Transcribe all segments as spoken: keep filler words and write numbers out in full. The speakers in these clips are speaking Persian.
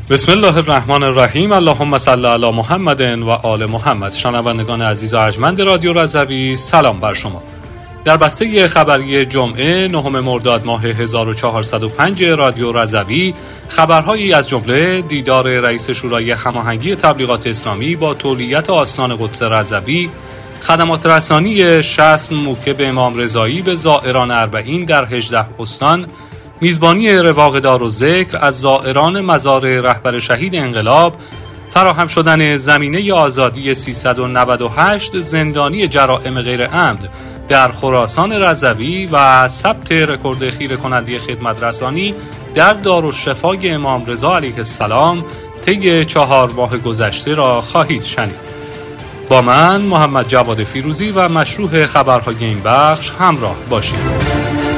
بسم الله الرحمن الرحیم. اللهم صل علی محمد و آل محمد. شنوندگان عزیز و ارجمند رادیو رضوی، سلام بر شما. در بسته خبری جمعه نهم مرداد ماه هزار و چهارصد و پنج رادیو رضوی خبرهایی از جمله دیدار رئیس شورای هماهنگی تبلیغات اسلامی با تولیت آستان قدس رضوی، خدمات رسانی شصت موکب امام رضایی به زائران اربعین در هجده استان، میزبانی رواق دارالذکر از زائران مزار رهبر شهید انقلاب، فراهم شدن زمینه آزادی سیصد و نود و هشت زندانی جرائم غیر عمد در خراسان رضوی و ثبت رکورد خیره کننده خدمت رسانی در دارالشفای امام رضا علیه السلام طی چهار ماه گذشته را خواهید شنید. با من محمد جواد فیروزی و مشروح خبرهای این بخش همراه باشید.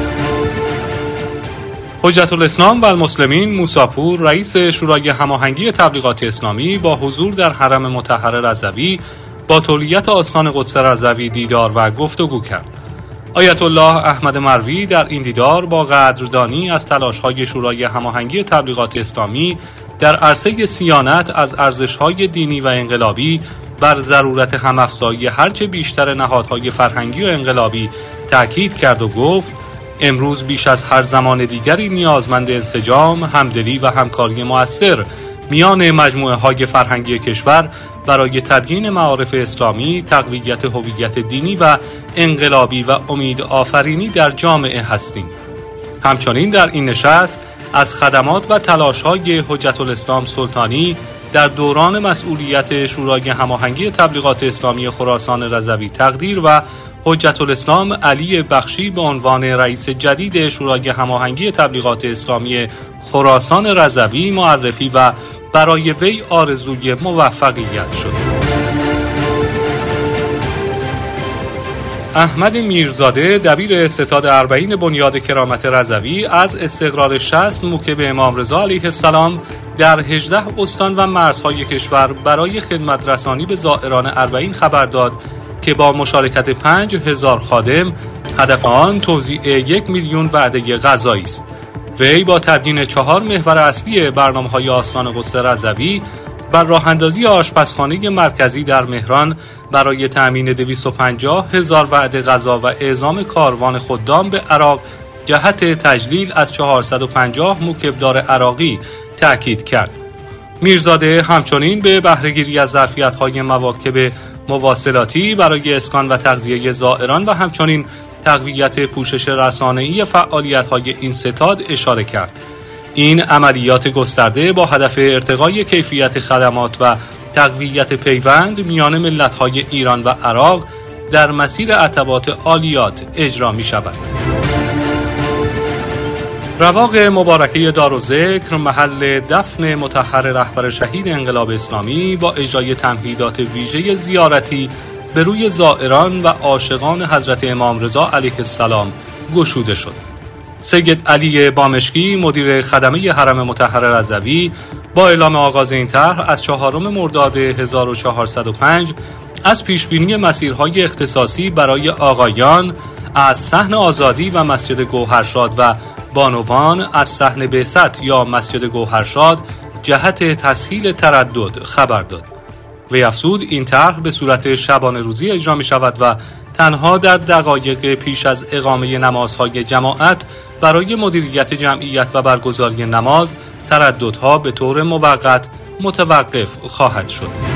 حجت الاسلام و المسلمین موسی پور، رئیس شورای هماهنگی تبلیغات اسلامی، با حضور در حرم مطهر رضوی با تولیت آستان قدس رضوی دیدار و گفتگو کرد. آیت الله احمد مروی در این دیدار با قدردانی از تلاش‌های شورای هماهنگی تبلیغات اسلامی در عرصه صیانت از ارزش‌های دینی و انقلابی بر ضرورت هم‌افزایی هرچه بیشتر نهادهای فرهنگی و انقلابی تأکید کرد و گفت: امروز بیش از هر زمان دیگری نیازمند انسجام، همدلی و همکاری مؤثر میان مجموعه‌های فرهنگی کشور برای تبیین معارف اسلامی، تقویت هویت دینی و انقلابی و امید آفرینی در جامعه هستیم. همچنین در این نشست از خدمات و تلاش‌های حجت الاسلام سلطانی در دوران مسئولیت شورای هماهنگی تبلیغات اسلامی خراسان رضوی تقدیر و حجت الاسلام علی بخشی به عنوان رئیس جدید شورای هماهنگی تبلیغات اسلامی خراسان رضوی معرفی و برای وی آرزوی موفقیت شد. احمد میرزاده، دبیر ستاد اربعین بنیاد کرامت رضوی، از استقرار شصت موکب امام رضا علیه السلام در هجده استان و مرزهای کشور برای خدمت رسانی به زائران اربعین خبر داد که با مشارکت پنج هزار خادم هدف آن توزیع یک میلیون وعده غذایی است. وی با تبیین چهار محور اصلی برنامه‌های آستان قدس رضوی بر راه اندازی آشپزخانه مرکزی در مهران برای تأمین دویست و پنجاه هزار وعده غذا و اعزام کاروان خدام به عراق جهت تجلیل از چهارصد و پنجاه موکبدار عراقی تأکید کرد. میرزاده همچنین به بهره‌گیری از ظرفیت‌های مواکب مواصلاتی برای اسکان و تغذیه زائران و همچنین تقویت پوشش رسانه‌ای فعالیت‌های این ستاد اشاره کرد. این عملیات گسترده با هدف ارتقای کیفیت خدمات و تقویت پیوند میان ملت‌های ایران و عراق در مسیر عتبات عالیات اجرا می‌شود. رواق مبارکه دارالذکر، محل دفن مطهر رهبر شهید انقلاب اسلامی، با اجرای تمهیدات ویژه زیارتی به روی زائران و عاشقان حضرت امام رضا علیه السلام گشوده شد. سید علی بامشکی، مدیر خدمه حرم مطهر رضوی، با اعلام آغاز این طرح از چهارم مرداد هزار و چهارصد و پنج از پیشبینی مسیرهای اختصاصی برای آقایان از صحن آزادی و مسجد گوهرشاد و بانوان از صحن بعثت یا مسجد گوهرشاد جهت تسهیل تردد خبر داد. وی افزود این طرح به صورت شبانه روزی اجرا می شود و تنها در دقایق پیش از اقامه نمازهای جماعت برای مدیریت جمعیت و برگزاری نماز ترددها به طور موقت متوقف خواهد شد.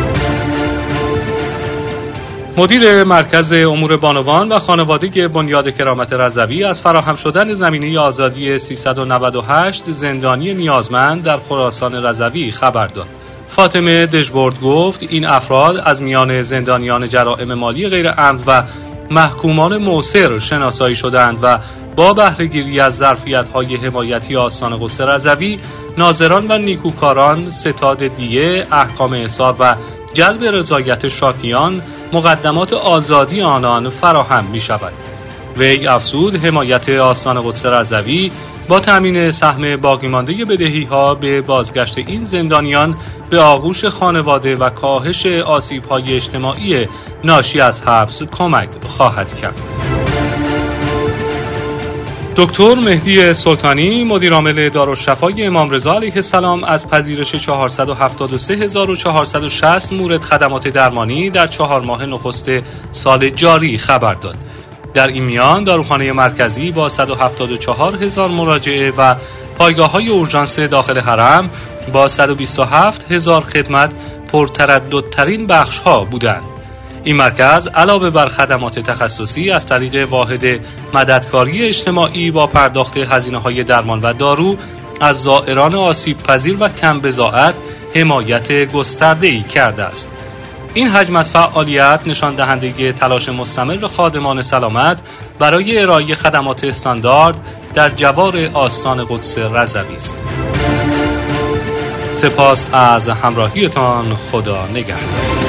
مدیر مرکز امور بانوان و خانواده بنیاد کرامت رضوی از فراهم شدن زمینه آزادی سیصد و نود و هشت زندانی نیازمند در خراسان رضوی خبر داد. فاطمه دژبرد گفت این افراد از میان زندانیان جرائم مالی غیر عمد و محکومان موثر شناسایی شدند و با بهره‌گیری از ظرفیت‌های حمایتی آستان قدس رضوی، ناظران و نیکوکاران ستاد دیه، احکام احصار و جلب رضایت شاکیان مقدمات آزادی آنان فراهم می شود. وی افزود حمایت آستان قدس رضوی با تامین سهم باقی مانده بدهی‌ها به بازگشت این زندانیان به آغوش خانواده و کاهش آسیب‌های اجتماعی ناشی از حبس کمک خواهد کرد. دکتر مهدی سلطانی مدیرعامل دارالشفای امام رضا علیه السلام از پذیرش چهارصد و هفتاد و سه هزار و چهارصد و شصت مورد خدمات درمانی در چهار ماه نخست سال جاری خبر داد. در این میان داروخانه مرکزی با صد و هفتاد و چهار هزار مراجعه و پایگاه‌های اورژانس داخل حرم با صد و بیست و هفت هزار خدمت پرترددترین بخش‌ها بودند. این مرکز علاوه بر خدمات تخصصی از طریق واحد مددکاری اجتماعی با پرداخت هزینه‌های درمان و دارو از زائران آسیب پذیر و کم بضاعت حمایت گسترده‌ای کرده است. این حجم از فعالیت نشان دهنده تلاش مستمر خادمان سلامت برای ارائه خدمات استاندارد در جوار آستان قدس رضوی است. سپاس از همراهیتان. خدا نگهدار.